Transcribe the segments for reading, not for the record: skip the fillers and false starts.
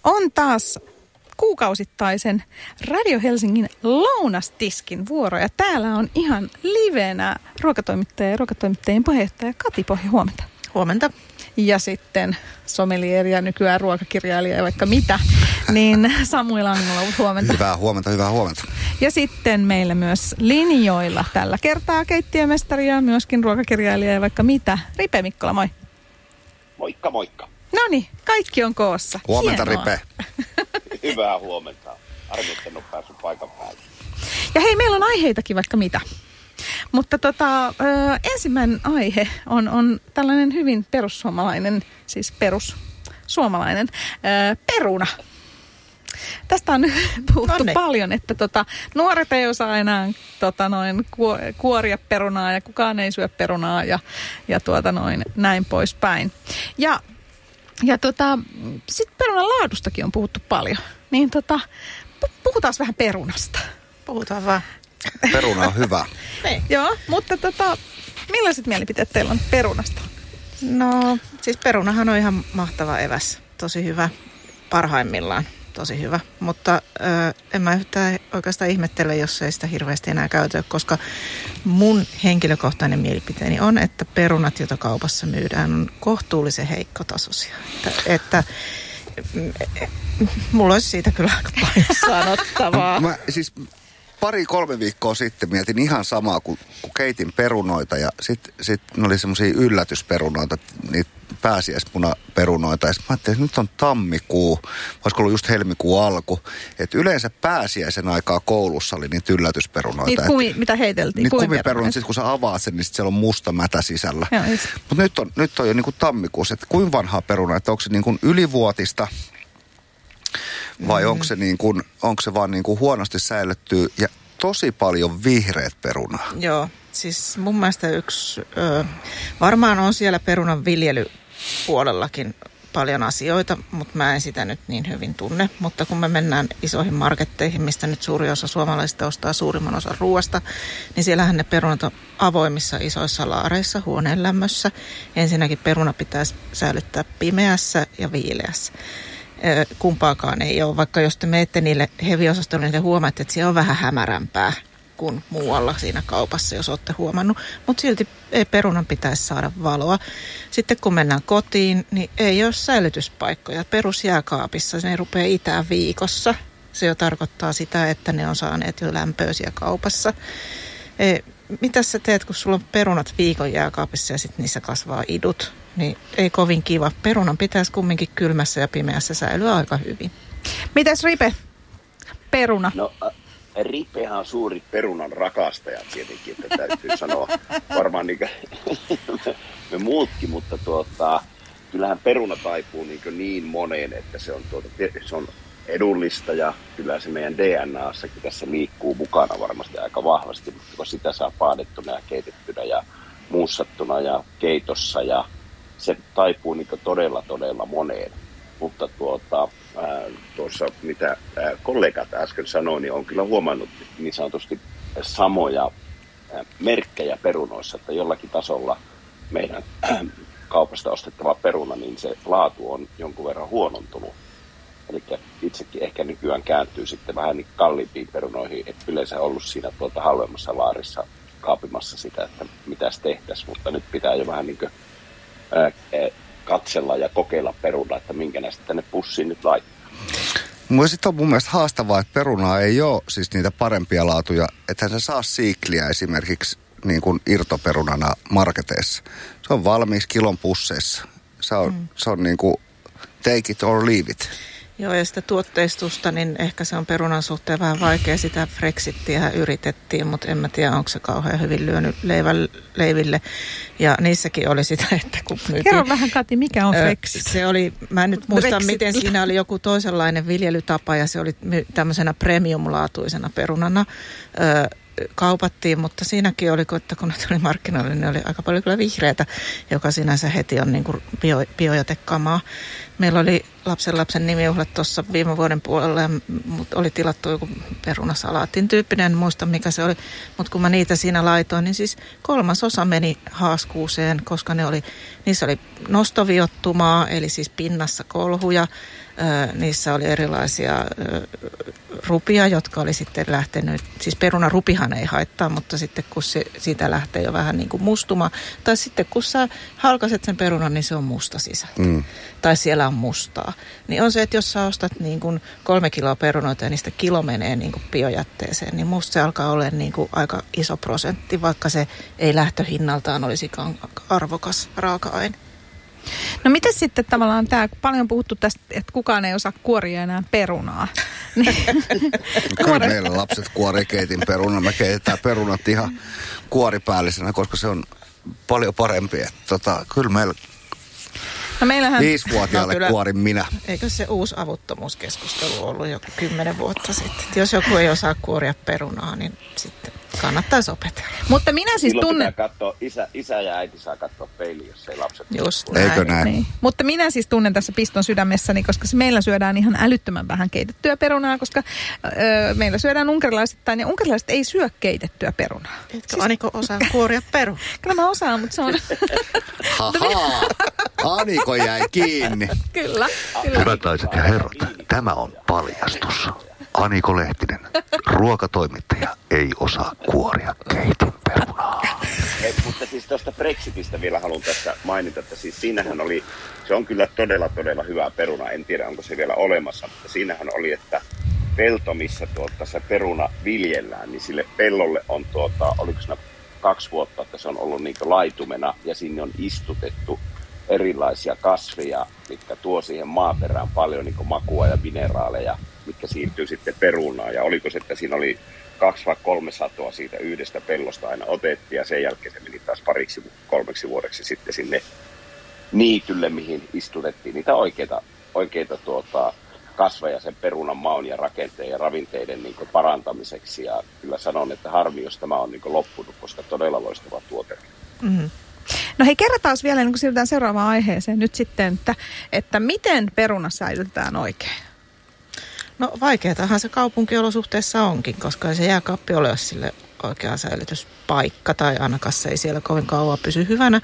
on taas kuukausittaisen Radio Helsingin lounastiskin vuoro. Ja täällä on ihan livenä ruokatoimittaja ja ruokatoimittajien puheenjohtaja Kati Pohja. Huomenta. Huomenta. Ja sitten sommelier ja nykyään ruokakirjailija ja vaikka mitä, niin Samuel Angola, huomenta. Hyvää huomenta. Ja sitten meillä myös linjoilla tällä kertaa keittiömestari ja myöskin ruokakirjailija ja vaikka mitä. Ripe Mikkola, moi. Moikka. Noniin, kaikki on koossa. Huomenta, Hienoa. Ripe. Hyvää huomenta. Harmi, että en ole päässyt paikan päälle. Ja hei, meillä on aiheitakin vaikka mitä. Mutta ensimmäinen aihe on tällainen hyvin perussuomalainen, siis perussuomalainen peruna. Tästä on puhuttu paljon, että nuoret ei osaa enää kuoria perunaa ja kukaan ei syö perunaa ja näin poispäin. Ja sitten perunan laadustakin on puhuttu paljon. Niin puhutaan vähän perunasta. Puhutaan vaan. Peruna on hyvä. Joo, mutta millaiset mielipiteet teillä on perunasta? No, siis perunahan on ihan mahtava eväs. Tosi hyvä. Parhaimmillaan tosi hyvä. Mutta en mä yhtään oikeastaan ihmettele, jos ei sitä hirveästi enää käytä, koska mun henkilökohtainen mielipiteeni on, että perunat, joita kaupassa myydään, on kohtuullisen heikkotasoisia. Että mulla olisi siitä kyllä aika paljon sanottavaa. Mä siis 2-3 viikkoa sitten mietin ihan samaa, kun keitin perunoita ja sit ne oli semmosia yllätysperunoita, niitä pääsiäispunaperunoita. Ja sit mä ajattelin, että nyt on tammikuu, olisiko ollut just helmikuun alku. Että yleensä pääsiäisen aikaa koulussa oli niitä yllätysperunoita. Mitä heiteltiin? Niitä kumiperunoita, sit kun sä avaat sen, niin sit siellä on musta mätä sisällä. Mutta nyt on jo niinku tammikuussa, että kuinka vanhaa peruna, että onko se niinku ylivuotista vai onko se vaan niinku huonosti säilyttyä ja tosi paljon vihreät perunaa? Joo, siis mun mielestä varmaan on siellä perunan viljelypuolellakin paljon asioita, mutta mä en sitä nyt niin hyvin tunne. Mutta kun me mennään isoihin marketteihin, mistä nyt suuri osa suomalaisista ostaa suurimman osan ruoasta, niin siellähän ne perunat on avoimissa isoissa laareissa huoneen lämmössä. Ensinnäkin peruna pitäisi säilyttää pimeässä ja viileässä. Kumpaakaan ei ole, vaikka jos te menette niille heviosastolle, niin te huomaatte, että siellä on vähän hämärämpää kuin muualla siinä kaupassa, jos olette huomannut. Mutta silti perunan pitäisi saada valoa. Sitten kun mennään kotiin, niin ei ole säilytyspaikkoja. Perusjääkaapissa ne rupeaa itään viikossa. Se jo tarkoittaa sitä, että ne on saaneet jo lämpöä siellä kaupassa. Mitä sä teet, kun sulla on perunat viikon jääkaapissa ja sitten niissä kasvaa idut? Niin ei kovin kiva. Perunan pitäisi kumminkin kylmässä ja pimeässä säilyä aika hyvin. Mitäs Ripe? Peruna. No, Ripehän on suuri perunan rakastaja tietenkin, että täytyy sanoa varmaan me muutkin, mutta kyllähän peruna taipuu niin moneen, että se on edullista ja kyllä se meidän DNAssakin tässä liikkuu mukana varmasti aika vahvasti, mutta kun sitä saa paadettuna ja keitettynä ja muussattuna ja keitossa ja se taipuu todella moneen. Mutta tuossa mitä kollegat äsken sanoi, niin on kyllä huomannut niin sanotusti samoja merkkejä perunoissa, että jollakin tasolla meidän kaupasta ostettava peruna, niin se laatu on jonkun verran huonontunut. Eli itsekin ehkä nykyään kääntyy sitten vähän niin kalliimpiin perunoihin, että yleensä ollut siinä halvemmassa laarissa kaapimassa sitä, että mitäs tehtäisiin, mutta nyt pitää jo vähän katsella ja kokeilla perunaa, että minkä näistä tänne pussiin nyt laittaa. Sitten on mun mielestä haastavaa, että perunaa ei ole siis niitä parempia laatuja, että sä saa siikliä esimerkiksi niin kuin irtoperunana marketeissa. Se on valmiiksi kilon pusseissa. Se on niin kuin take it or leave it. Joo, ja sitä tuotteistusta, niin ehkä se on perunan suhteen vähän vaikea. Sitä Brexittiä yritettiin, mutta en mä tiedä, onko se kauhean hyvin lyönyt leiville. Ja niissäkin oli sitä, että kun myytiin... Kerro vähän, Kati, mikä on Brexit? Se oli, mä en nyt muista, Brexit. Miten siinä oli joku toisenlainen viljelytapa, ja se oli tämmöisenä premium-laatuisena perunana kaupattiin, mutta siinäkin oli, että kun ne tuli markkinoille, niin oli aika paljon kyllä vihreätä, joka sinänsä heti on niin kuin biojätekamaa. Meillä oli lapsen nimijuhlat tuossa viime vuoden puolella ja oli tilattu joku perunasalaatin tyyppinen, en muista mikä se oli, mutta kun mä niitä siinä laitoin, niin siis 3/3 meni haaskuuseen, koska niissä oli nostoviottumaa, eli siis pinnassa kolhuja, Niissä oli erilaisia rupia, jotka oli sitten lähtenyt, siis perunarupihan ei haittaa, mutta sitten kun siitä lähtee jo vähän niin kuin mustuma, tai sitten kun sä halkaset sen perunan, niin se on musta sisältö. Tai siellä on mustaa. Niin on se, että jos sä ostat niin kuin 3 kiloa perunoita ja niistä kilo menee niin kuin biojätteeseen, niin musta se alkaa olla niin kuin aika iso prosentti, vaikka se ei lähtöhinnaltaan olisikaan arvokas raaka-aine. No miten sitten tavallaan tämä, kun paljon puhuttu tästä, että kukaan ei osaa kuoria enää perunaa. Kyllä meillä lapset kuorii keitin perunaa. Me keitetään perunat ihan kuoripäällisenä, koska se on paljon parempi. Kyllä meillä no meillähän 5-vuotiaalle kuorin minä. Eikö se uusi avuttomuuskeskustelu ollut joku 10 vuotta sitten? Että jos joku ei osaa kuoria perunaa, niin sitten kannattaisi opetella. Mutta minä siis tunnen... Isä ja äiti saa katsoa peiliin, jos ei lapset... Just näin. Eikö näin? Niin. Mutta minä siis tunnen tässä piston sydämessäni, koska meillä syödään ihan älyttömän vähän keitettyä perunaa, koska meillä syödään unkarilaisittain, ja unkarilaiset ei syö keitettyä perunaa. Etkö siis... Aniko osaa kuoria perunaa? Kyllä mä osaan, mutta se on... Haha, Aniko jäi kiinni. Kyllä. Hyvät naiset ja herrat, tämä on paljastus. Aniko Lehtinen, ruokatoimittaja, ei osaa kuoria keitin perunaa. Mutta siis tuosta Brexitistä vielä haluan tässä mainita, että siis siinähän oli, se on kyllä todella hyvä peruna, en tiedä onko se vielä olemassa, mutta siinähän oli, että pelto, missä se peruna viljellään, niin sille pellolle on oliko siinä 2 vuotta, että se on ollut niin kuin laitumena ja sinne on istutettu erilaisia kasveja, mitkä tuo siihen maaperään paljon niin kuin makua ja mineraaleja, mitkä siirtyy sitten perunaan. Ja oliko se, että siinä oli 2 vai 3 satoa siitä yhdestä pellosta aina otettiin ja sen jälkeen se meni taas 2-3 vuodeksi sitten sinne niitylle, mihin istutettiin niitä oikeita kasveja sen perunan maun ja rakenteen ja ravinteiden niin kuin parantamiseksi. Ja kyllä sanon, että harmi, jos tämä on niin kuin loppunut, koska todella loistava tuote. Mm-hmm. No hei, kerrotaan vielä, niin kun siirrytään seuraavaan aiheeseen nyt sitten, että miten peruna säilytetään oikein? No vaikeatahan se kaupunkiolosuhteessa onkin, koska se jääkaappi ole sille oikea säilytyspaikka tai ainakaan se ei siellä kovin kauan pysy hyvänä.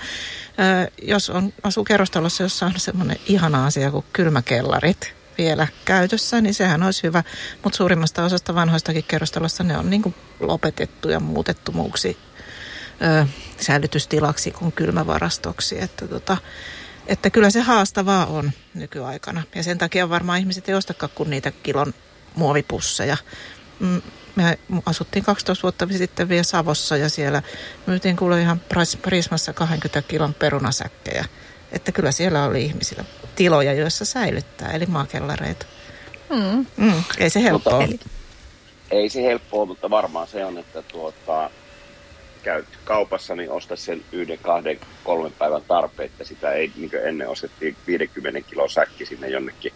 Jos asuu kerrostalossa, jossa on semmoinen ihana asia kuin kylmäkellarit vielä käytössä, niin sehän olisi hyvä. Mutta suurimmasta osasta vanhoistakin kerrostalossa ne on niin kuin lopetettu ja muutettu muuksi säilytystilaksi kuin kylmävarastoksi. Että kyllä se haastavaa on nykyaikana. Ja sen takia varmaan ihmiset ei ostakaan kuin niitä kilon muovipusseja. Me asuttiin 12 vuotta sitten vielä Savossa ja siellä myytiin kuule ihan Prismassa 20 kilon perunasäkkejä. Että kyllä siellä oli ihmisillä tiloja, joissa säilyttää, eli maakellareita. Ei se helppoa. Ei se helppoa, mutta varmaan se on, että käyt kaupassa, niin osta sen 1, 2, 3 päivän tarpeet, että sitä ei, niin kuin ennen ostettiin 50 kilon säkki sinne jonnekin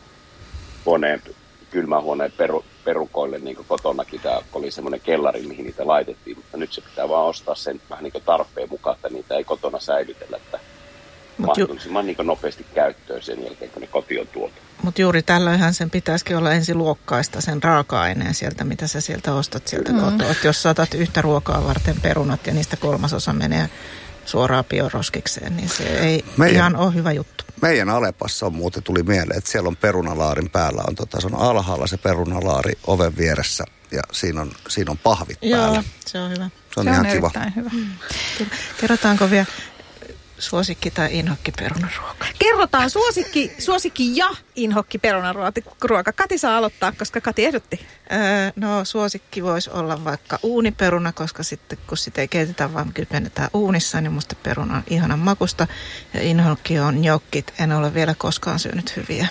kylmähuoneen perukoille, niin kuin kotonakin tämä oli semmoinen kellari, mihin niitä laitettiin, mutta nyt se pitää vaan ostaa sen vähän niin kuin tarpeen mukaan, että niitä ei kotona säilytellä, että mahdollisimman niin kuin nopeasti käyttöön sen jälkeen, kun ne koti on tuotu. Mutta juuri tällöinhän sen pitäisikin olla ensiluokkaista sen raaka-aineen sieltä, mitä sä sieltä ostat sieltä kotoa. Et jos saatat yhtä ruokaa varten perunat ja niistä 1/3 menee suoraan bioroskikseen, niin se ei ihan ole hyvä juttu. Meidän Alepassa on muuten tuli mieleen, että siellä on perunalaarin päällä. Se on alhaalla se perunalaari oven vieressä ja siinä on pahvit päällä. Joo, se on hyvä. Se on ihan kiva. Hyvä. Kerrotaanko vielä suosikki tai inhokki perunaruoka? Kerrotaan suosikki ja inhokki perunaruoka. Kati saa aloittaa, koska Kati ehdotti. No suosikki voisi olla vaikka uuniperuna, koska sitten kun sitä ei keitetä, vaan kypennetään uunissa, niin musta peruna on ihanan makusta. Ja inhokki on gnocchit. En ole vielä koskaan syönyt hyviä.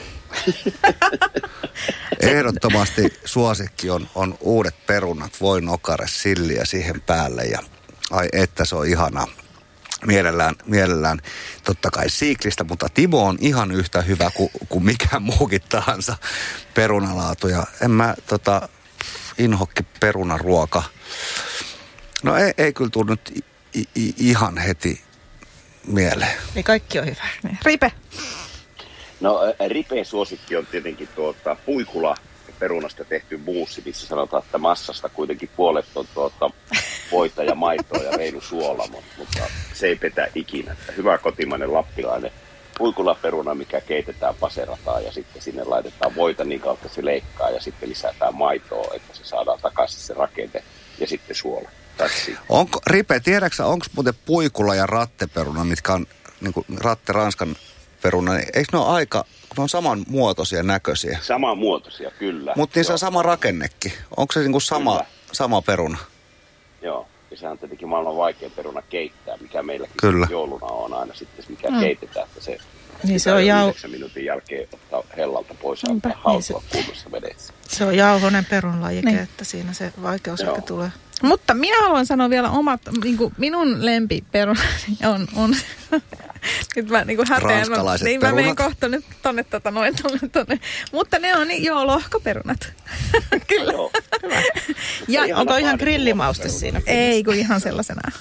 Ehdottomasti suosikki on uudet perunat, voinokare, silliä siihen päälle ja ai että se on ihanaa. Mielellään totta kai siiklistä, mutta Timo on ihan yhtä hyvä kuin mikään muukin tahansa perunalaatu. Ja en mä inhokki perunaruoka. No ei kyllä tule nyt ihan heti mieleen. Niin kaikki on hyvä. Ripe. No Ripeen suosikki on tietenkin puikula perunasta tehty muussi, missä sanotaan, että massasta kuitenkin puolet on voita ja maitoa ja reilu suola, mutta se ei petä ikinä. Hyvä kotimainen lappilainen puikulaperuna, mikä keitetään, paserataan ja sitten sinne laitetaan voita niin kautta se leikkaa ja sitten lisätään maitoa, että se saadaan takaisin se rakente ja sitten suola. Ripe, tiedätkö onko muuten puikula ja ratteperuna, mitkä on niin kuin ranskan peruna, niin eikö ne ole aika, kun ne on samanmuotoisia näköisiä? Samanmuotoisia, kyllä. Mutta niissä on sama rakennekin. Onko se niin kuin sama peruna? Joo, ja sehän on tietenkin maailman vaikein peruna keittää, mikä meilläkin jouluna on aina sitten, mikä keitetään, että se, niin se on 9 minuutin jälkeen ottaa hellalta pois ja ottaa hautua kuumassa vedessä. Se on jauhonen perunlajike, niin. Että siinä se vaikeus ehkä tulee. Mutta minä haluan sanoa vielä omat, niin kuin minun lempiperunani on nyt mä niin kuin häpeän. Niin mä menen kohta nyt tonne. Mutta ne on lohkoperunat. Kyllä. Joo. Ja onko ihan grillimauste siinä? Ei, kun ihan sellaisena.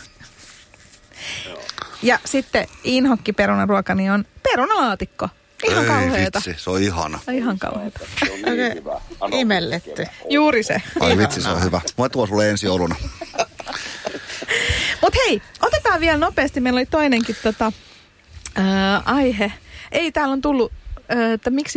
Ja sitten inhokkiperunan ruokani on perunalaatikko. Ihan kauheeta. Vitsi, se on ihana. Ihan kauheeta. Se on niin hyvä. Imelletty. Juuri se. Ai vitsi, se on hyvä. Mä tuon sulle ensi jouluna. Mut hei, otetaan vielä nopeasti. Meillä oli toinenkin aihe. Ei, täällä on tullut, että miksi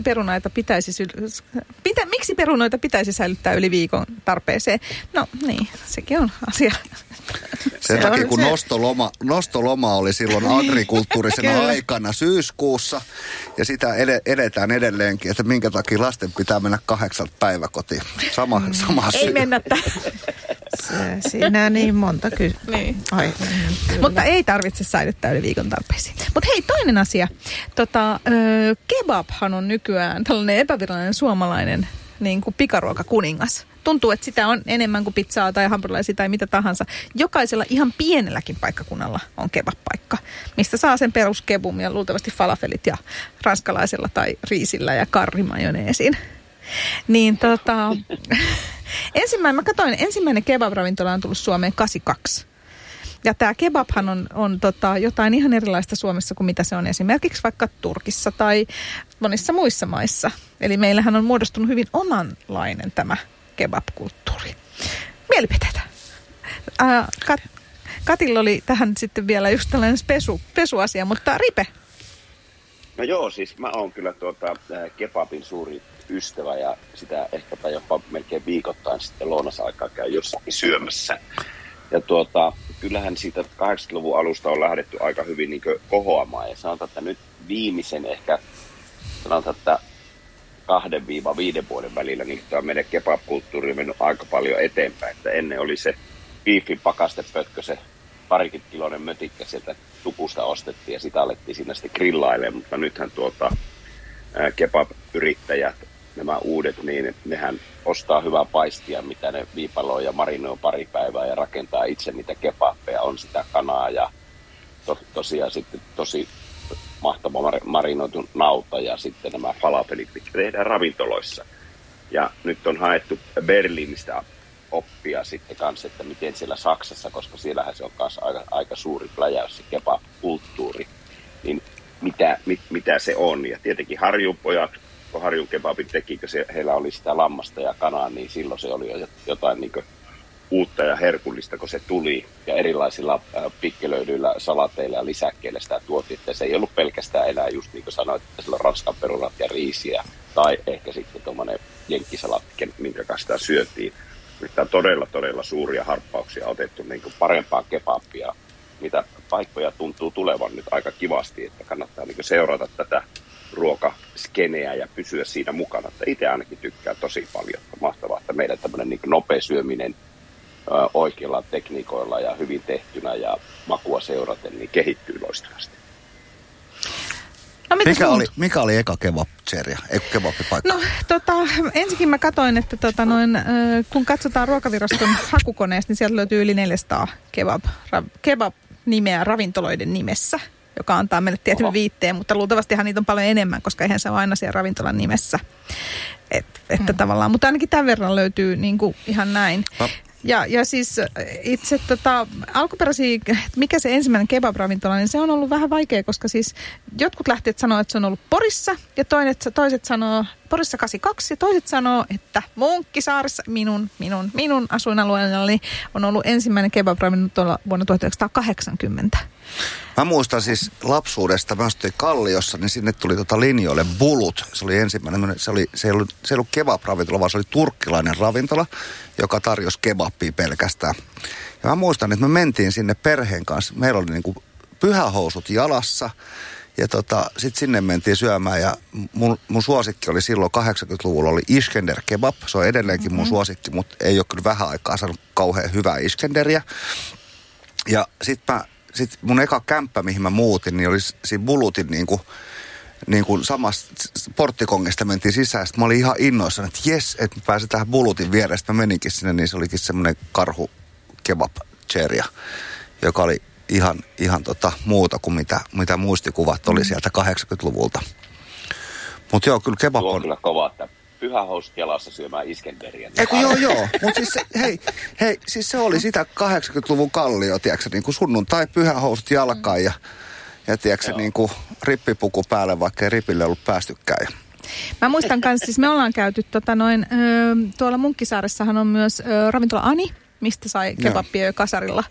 perunoita pitäisi säilyttää yli viikon tarpeeseen. No niin, sekin on asia. Sen takia, kun nostoloma oli silloin agrikulttuurisena aikana syyskuussa, ja sitä edetään edelleenkin, että minkä takia lasten pitää mennä 8 päiväkotiin. Sama syy. Ei mennä siinä niin monta niin. Mutta ei tarvitse säilyttää yli viikon tarpeisiin. Mutta hei, toinen asia. Kebabhan on nykyään tällainen epävirallinen suomalainen niin kuin pikaruokakuningas. Tuntuu, että sitä on enemmän kuin pizzaa tai hampurilaisia tai mitä tahansa. Jokaisella ihan pienelläkin paikkakunnalla on kebab-paikka, mistä saa sen peruskebun ja luultavasti falafelit ja ranskalaisella tai riisillä ja karrimajoneesin. Niin ensimmäinen kebab-ravintola on tullut Suomeen 82. Ja tämä kebabhan on jotain ihan erilaista Suomessa kuin mitä se on esimerkiksi vaikka Turkissa tai monissa muissa maissa. Eli meillähän on muodostunut hyvin omanlainen tämä kebab-kulttuuri. Mielipiteitä. Katilla oli tähän sitten vielä just tällainen pesuasia, mutta Ripe. No joo, siis mä oon kyllä kebabin suuri ystävä ja sitä ehkäpä jopa melkein viikoittain sitten lounasaikaa käy jossakin syömässä. Ja kyllähän siitä 80-luvun alusta on lähdetty aika hyvin niin kohoamaan ja sanotaan, että nyt viimeisen ehkä sanotaan, että 2-5 vuoden välillä niin tämä meidän kebab-kulttuuri on mennyt aika paljon eteenpäin. Että ennen oli se beefin pakastepötkö, se 20 kiloinen mötikkä sieltä tupusta ostettiin ja sitä alettiin siinä sitten grillailemaan, mutta nythän kebab-yrittäjät, nämä uudet, niin nehän ostaa hyvää paistia, mitä ne viipaloi ja marinoi pari päivää ja rakentaa itse niitä kebabbeja, on sitä kanaa ja tosiaan sitten tosi mahtava marinoitu nauta ja sitten nämä falafelit, mitkä tehdään ravintoloissa. Ja nyt on haettu Berliinistä oppia sitten kanssa, että miten siellä Saksassa, koska siellähän se on kanssa aika suuri pläjäys se kebab-kulttuuri, niin mitä se on. Ja tietenkin Harjunpojat, kun Harjun kebabin teki, kun heillä oli sitä lammasta ja kanaa, niin silloin se oli jotain niin kuin uutta ja herkullista, kun se tuli. Ja erilaisilla pikkelöidyillä salateilla ja lisäkkeillä sitä tuotiin, että se ei ollut pelkästään enää just niin kuin sanoit, että sillä on ranskan perunat ja riisiä, tai ehkä sitten tuommoinen jenkkisalaatti, minkä kanssa sitä syötiin. Nyt on todella suuria harppauksia otettu niin kuin parempaa kebabia, mitä paikkoja tuntuu tulevan nyt aika kivasti, että kannattaa niin kuin seurata tätä ruokaskeneä ja pysyä siinä mukana. Että itse ainakin tykkään tosi paljon. Mahtavaa, että meidän tämmöinen niin kuin nopea syöminen oikeilla tekniikoilla ja hyvin tehtynä ja makua seuraten, niin kehittyy loistavasti. No, mikä oli eka kebab-paikka? No ensinnäkin mä katsoin, että kun katsotaan Ruokaviraston hakukoneesta, niin sieltä löytyy yli 400 kebab-nimeä ravintoloiden nimessä, joka antaa meille tietyn viitteen, mutta luultavastihan niitä on paljon enemmän, koska eihän se ole aina siellä ravintolan nimessä. Että tavallaan, mutta ainakin tämän verran löytyy niin kuin ihan näin. No. Ja siis itse alkuperäisiä, mikä se ensimmäinen kebab-ravintola, niin se on ollut vähän vaikea, koska siis jotkut lähtijät sanoo, että se on ollut Porissa ja toiset sanoo, Porissa 82 ja toiset sanoo, että Munkkisaaressa minun asuinalueellani on ollut ensimmäinen kebab-ravintola vuonna 1980. Mä muistan siis lapsuudesta, mä astuin Kalliossa, niin sinne tuli linjoille Bulut. Se oli ensimmäinen, se ei ollut kebab-ravintola, vaan se oli turkkilainen ravintola, joka tarjosi kebabia pelkästään. Ja mä muistan, että me mentiin sinne perheen kanssa, meillä oli niinku pyhähousut jalassa. Ja sitten sinne mentiin syömään ja mun suosikki oli silloin 80-luvulla oli Iskender kebab. Se on edelleenkin mun suosikki, mutta ei ole kyllä vähän aikaa saanut kauhean hyvää Iskenderiä. Ja sitten mun eka kämppä, mihin mä muutin, niin oli siinä Bulutin niin kuin samasta porttikongesta mentiin sisään. Sitten mä olin ihan innoissani, että jes, että mä pääsin tähän Bulutin viereen. Sitten mä meninkin sinne, niin se olikin semmoinen karhu kebab-cheria, joka oli ihan muuta kuin mitä muistikuvat oli sieltä 80-luvulta. Mutta joo, kyllä kebab on... Tuo on kyllä kova, että pyhähousut jalassa syömään Iskenderiä. Joo. Mutta siis siis se oli sitä 80-luvun Kallio, tiedätkö, niin kuin sunnuntai pyhähousut jalkaan ja tiedätkö, niin kuin rippipuku päälle, vaikka ei ripille ollut päästykään. Mä muistan kanssa, siis me ollaan käyty tuolla Munkkisaaressahan on myös ravintola Ani, mistä sai kebabbia kasarilla.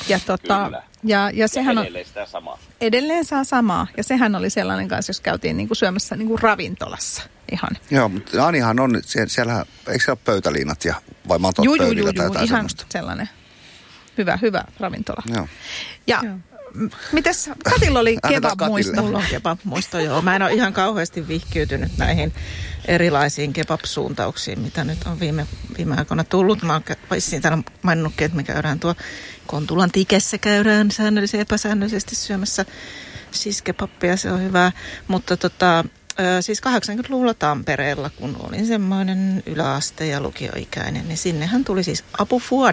Ja sehän on edelleen sitä samaa. Edelleen saa samaa. Ja sehän oli sellainen kanssa, jos käytiin niinku syömässä niinku ravintolassa ihan. Joo, mutta Anihan on, siellä eikö siellä ole pöytäliinat vai matot pöydillä tai jotain ihan semmoista? Sellainen hyvä ravintola. Joo. Ja mites Katilla oli kebab-muisto? Mulla on kebab-muisto, joo. Mä en ole ihan kauheasti vihkiytynyt näihin erilaisiin kebab-suuntauksiin, mitä nyt on viime aikoina tullut. Mä oon vissiin täällä maininnutkin, että me käydään tuo Kontulan Tikessä käydään epäsäännöllisesti syömässä siis kebabbia, se on hyvää. Mutta siis 80-luvulla Tampereella, kun olin semmoinen yläaste- ja lukioikäinen, niin sinnehän tuli siis Abu Fuad,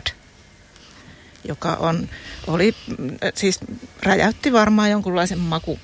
joka siis räjäytti varmaan jonkunlaisen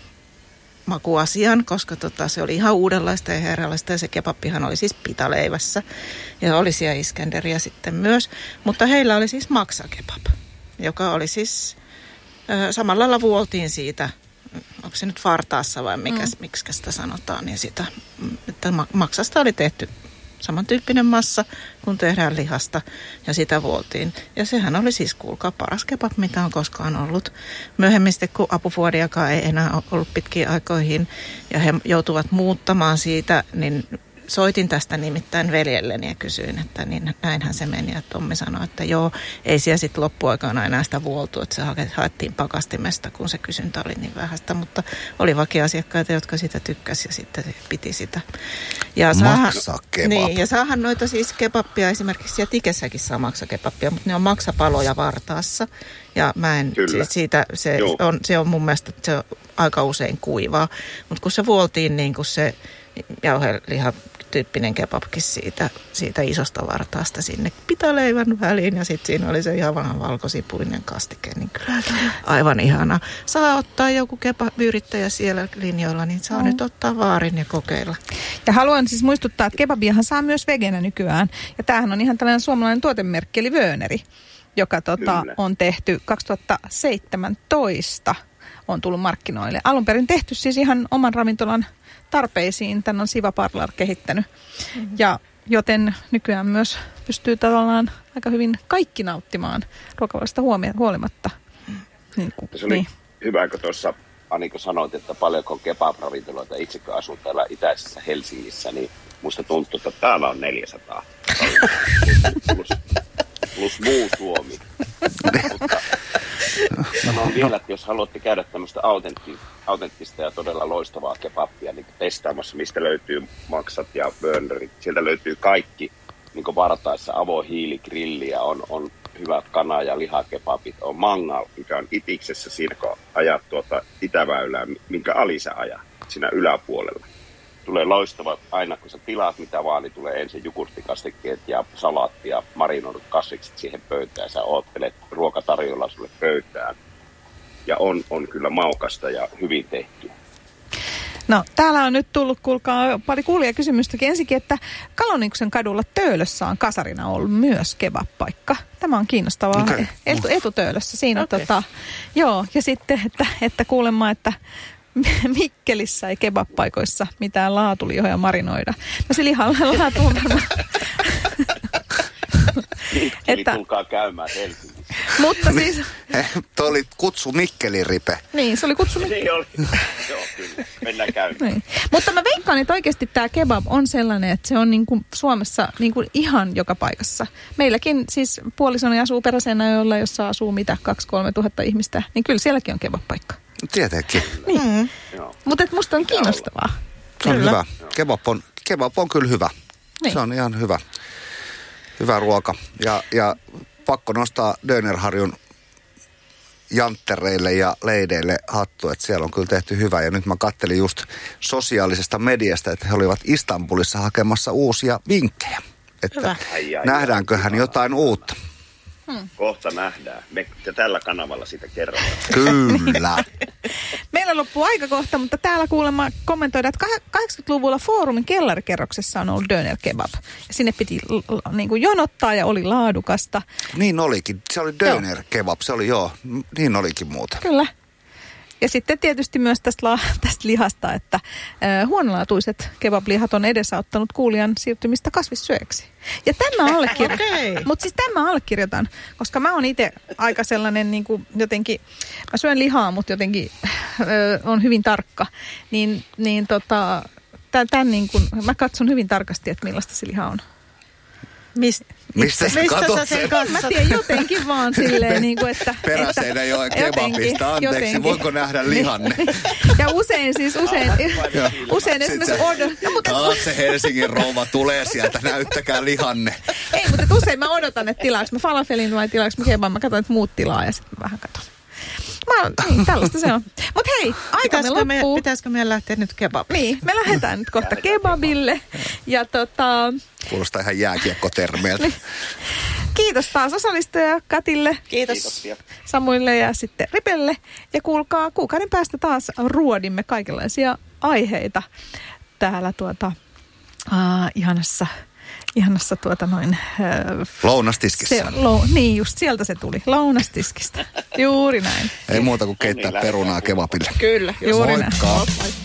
makuasian, koska se oli ihan uudenlaista ja herrallaista ja se kebabbihan oli siis pitaleivässä ja oli siellä Iskenderiä sitten myös, mutta heillä oli siis maksakebab, joka oli siis samalla lailla vuoltiin siitä, onko se nyt Fartaassa vai miksi sitä sanotaan, niin sitä, että maksasta oli tehty samantyyppinen massa, kun tehdään lihasta, ja sitä vuoltiin. Ja sehän oli siis, kuulkaa, paras kebab, mitä on koskaan ollut. Myöhemmin sitten, kun Abu Fuadiakaan ei enää ollut pitkiin aikoihin, ja he joutuvat muuttamaan siitä, niin soitin tästä nimittäin veljelleni ja kysyin, että niin näinhän se meni. Ja Tommi sanoi, että joo, ei siellä sitten loppuaikana enää sitä vuoltu, että se haettiin pakastimesta, kun se kysyntä oli niin vähäistä. Mutta oli vakia-asiakkaita, jotka sitä tykkäsi ja sitten piti sitä. Ja maksakebab. Niin, ja saahan noita siis kebappia, esimerkiksi siellä Tikessäkin saa maksakebabia, mutta ne on maksapaloja Vartaassa. Ja mä en, siitä, se on mun mielestä se on aika usein kuivaa. Mutta kun se vuoltiin niin kuin se jauheliha-tyyppinen kebabkin siitä isosta Vartaasta sinne pitaleivän väliin. Ja sitten siinä oli se ihan vanha valkosipulinen kastike. Niin kyllä aivan ihana. Saa ottaa joku kebab-yrittäjä siellä linjoilla, niin saa nyt ottaa vaarin ja kokeilla. Ja haluan siis muistuttaa, että kebabiahan saa myös vegenä nykyään. Ja tämähän on ihan tällainen suomalainen tuotemerkki, eli Wöneri, joka on tehty 2017 on tullut markkinoille. Alun perin tehty siis ihan oman ravintolan tarpeisiin. Tän on Siva Parlar kehittänyt. Ja joten nykyään myös pystyy tavallaan aika hyvin kaikki nauttimaan ruokavalista huolimatta. Se oli hyvä, kun tuossa Aniko sanoit, että paljonko kebab-ravintoloita itsekö asuu täällä itäisessä Helsingissä, niin musta tuntuu, että täällä on 400. Plus muu Suomi. Mutta sanon vielä, että jos haluatte käydä tämmöistä autenttista ja todella loistavaa kebabia niin testaamassa, mistä löytyy maksat ja burnerit, sieltä löytyy kaikki, niin kuin Vartaissa avohiiligrilli ja on hyvät kana- ja lihakebabit, on mangal, mikä on Itiksessä siinä, kun ajat Itäväylää, minkä ali sä ajat siinä yläpuolella. Tulee loistava, aina kun sä tilaat mitä vaan, niin tulee ensin jogurttikastikkeet ja salaatti ja marinoidut kasvikset siihen pöytään. Sä oottelet ruokatarjolla sulle pöytään. Ja on kyllä maukasta ja hyvin tehty. No, täällä on nyt tullut, kuulkaa, pari kuulijakysymystäkin. Ensinnäkin, että Kaloniksen kadulla Töölössä on kasarina ollut myös kebab-paikka. Tämä on kiinnostavaa. Okay. Etutöölössä. Siinä joo, ja sitten, että kuulemma, että Mikkelissä ei kebab-paikoissa mitään laatulihoja marinoida. No se lihan laatu on varmaan. Mikkeli, tulkaa käymään Helsingissä. Mutta siis... Toi oli kutsu Mikkelin ripe. Niin, se oli kutsu Niin oli. Joo, kyllä. Mennään käymään. Niin. Mutta mä veikkaan, että oikeasti tämä kebab on sellainen, että se on niinku Suomessa niinku ihan joka paikassa. Meilläkin siis puolisoni asuu Peräseinäjoella, jossa asuu mitä 2-3 tuhatta ihmistä, niin kyllä sielläkin on kebab-paikka. Tietenkin. Niin. Mutta musta on kiinnostavaa. Se on hyvä. Kebab on kyllä hyvä. Niin. Se on ihan hyvä. Hyvä ruoka. Ja pakko nostaa Dönerharjun janttereille ja leideille hattu, että siellä on kyllä tehty hyvä. Ja nyt mä kattelin just sosiaalisesta mediasta, että he olivat Istanbulissa hakemassa uusia vinkkejä. Että nähdäänköhän jotain uutta. Kohta nähdään. Me tällä kanavalla sitä kerrotaan. Kyllä. Meillä loppuu aika kohta, mutta täällä kuulemma kommentoidaan, että 80-luvulla Foorumin kellarikerroksessa on ollut Döner Kebab. Ja sinne piti niin kuin jonottaa ja oli laadukasta. Niin olikin. Se oli Döner Kebab. Se oli niin olikin muuta. Kyllä. Ja sitten tietysti myös tästä lihasta, että huonolaatuiset kebablihat on edesauttanut kuulijan siirtymistä kasvissyöjäksi. Ja tämä allekirjoitan. Okay. Mutta siis tämä allekirjoitan, koska mä oon itse aika sellainen niin kuin jotenkin, mä syön lihaa, mutta jotenkin on hyvin tarkka. Tämän niin kuin, mä katson hyvin tarkasti, että millaista se liha on. Mistä sä katot sen? Mä tiedän jotenkin vaan silleen, niin kuin, että... Peräseinäjoen kebabista, anteeksi, jotenkin. Voiko nähdä lihanne? Ja usein esimerkiksi... Taas se Helsingin rouva tulee sieltä, näyttäkää lihanne. Ei, mutta usein mä odotan, että tilaaks mä falafelin vai tilaaks mä kebab. Mä katson, että muut tilaa ja sitten mä vähän katon. Niin, tällaista se on. Mutta hei, aikamme loppuu. Pitäisikö meidän lähteä nyt kebabiin? Niin, me lähdetään nyt kohta kebabille. Ja kuulostaa ihan jääkiekkotermeiltä. Kiitos taas osallistuja Katille. Kiitos. Samuille ja sitten Ripelle. Ja kuulkaa, kuukauden päästä taas ruodimme kaikenlaisia aiheita täällä ihanassa lounastiskissä. Niin, just sieltä se tuli. Lounastiskistä. Juuri näin. Ei muuta kuin keittää perunaa kebabille. Kyllä, juuri näin. Moikka.